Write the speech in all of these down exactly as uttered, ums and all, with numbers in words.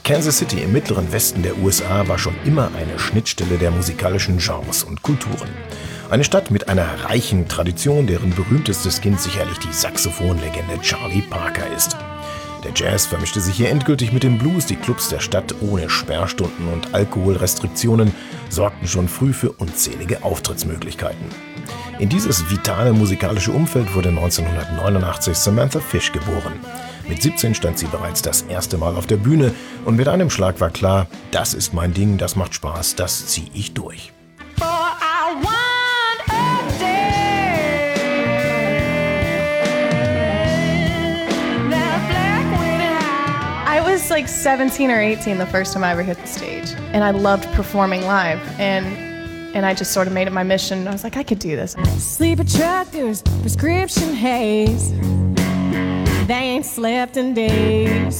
Kansas City im mittleren Westen der U S A war schon immer eine Schnittstelle der musikalischen Genres und Kulturen. Eine Stadt mit einer reichen Tradition, deren berühmtestes Kind sicherlich die Saxophonlegende Charlie Parker ist. Der Jazz vermischte sich hier endgültig mit dem Blues. Die Clubs der Stadt ohne Sperrstunden und Alkoholrestriktionen sorgten schon früh für unzählige Auftrittsmöglichkeiten. In dieses vitale musikalische Umfeld wurde neunzehnhundertneunundachtzig Samantha Fish geboren. Mit siebzehn stand sie bereits das erste Mal auf der Bühne und mit einem Schlag war klar, das ist mein Ding, das macht Spaß, das ziehe ich durch. I was like seventeen or eighteen the first time I ever hit the stage, and I loved performing live, and and I just sort of made it my mission. I was like, I could do this. Sleep attractors, prescription haze, they ain't slept in days.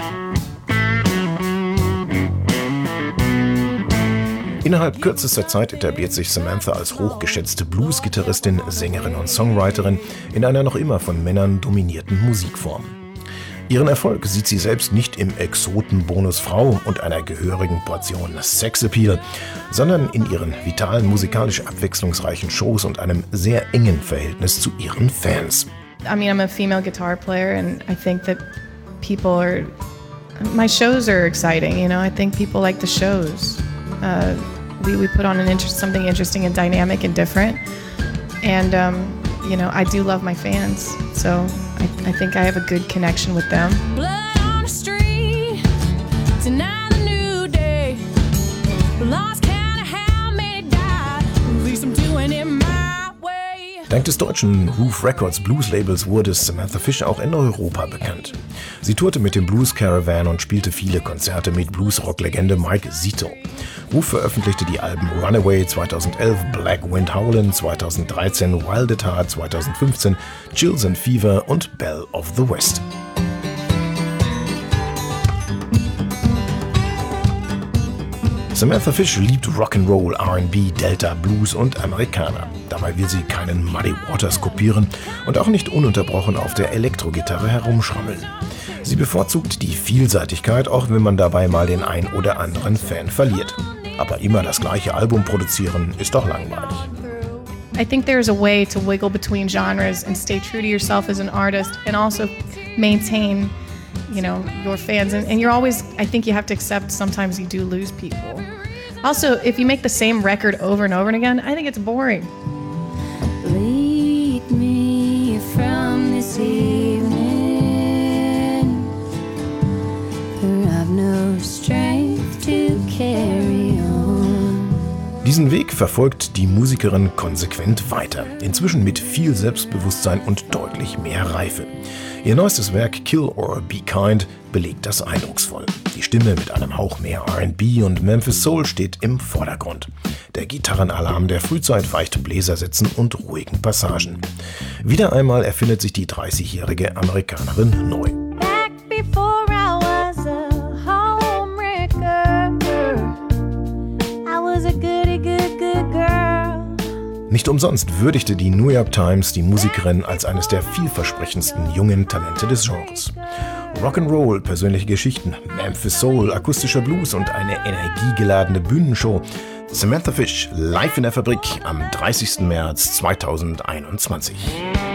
Innerhalb kürzester Zeit etabliert sich Samantha als hochgeschätzte Blues-Gitarristin, Sängerin und Songwriterin in einer noch immer von Männern dominierten Musikform. Ihren Erfolg sieht sie selbst nicht im Exotenbonus Frau und einer gehörigen Portion Sexappeal, sondern in ihren vitalen, musikalisch abwechslungsreichen Shows und einem sehr engen Verhältnis zu ihren Fans. I mean, I'm a female guitar player, and I think that people are... My shows are exciting, you know? I think people like the shows. Uh, we, we put on an interest, something interesting and dynamic and different. And, um, you know, I do love my fans, so I, I think I have a good connection with them. Blood on the street, tonight a new day. Lost count of how many died, at least I'm doing it my way. Dank des deutschen Roof Records Blues-Labels wurde Samantha Fish auch in Europa bekannt. Sie tourte mit dem Blues Caravan und spielte viele Konzerte mit Blues-Rock-Legende Mike Zito. Roof veröffentlichte die Alben Runaway zweitausendelf, Black Wind Howlin' zweitausenddreizehn, Wild at Heart zweitausendfünfzehn, Chills and Fever und Belle of the West. Samantha Fish liebt Rock'n'Roll, R and B, Delta, Blues und Amerikaner. Dabei will sie keinen Muddy Waters kopieren und auch nicht ununterbrochen auf der Elektrogitarre herumschrammeln. Sie bevorzugt die Vielseitigkeit, auch wenn man dabei mal den ein oder anderen Fan verliert. Aber immer das gleiche Album produzieren ist doch langweilig. I think there's a way to wiggle between genres and stay true to yourself as an artist and also maintain, you know, your fans. And, and you're always, I think you have to accept sometimes you do lose people. Also, if you make the same record over and over and again, I think it's boring. Lead me from this evening, for I've no strength to carry on. Diesen Weg verfolgt die Musikerin konsequent weiter, inzwischen mit viel Selbstbewusstsein und deutlich mehr Reife. Ihr neuestes Werk Kill or Be Kind belegt das eindrucksvoll. Die Stimme mit einem Hauch mehr R and B und Memphis Soul steht im Vordergrund. Der Gitarrenalarm der Frühzeit weicht Bläsersätzen und ruhigen Passagen. Wieder einmal erfindet sich die dreißigjährige Amerikanerin neu. Back before I was a homewrecker, I was a goody good good girl. Nicht umsonst würdigte die New York Times die Musikerin als eines der vielversprechendsten jungen Talente des Genres. Rock'n'Roll, persönliche Geschichten, Memphis Soul, akustischer Blues und eine energiegeladene Bühnenshow. Samantha Fish live in der Fabrik am dreißigsten März zweitausendeinundzwanzig.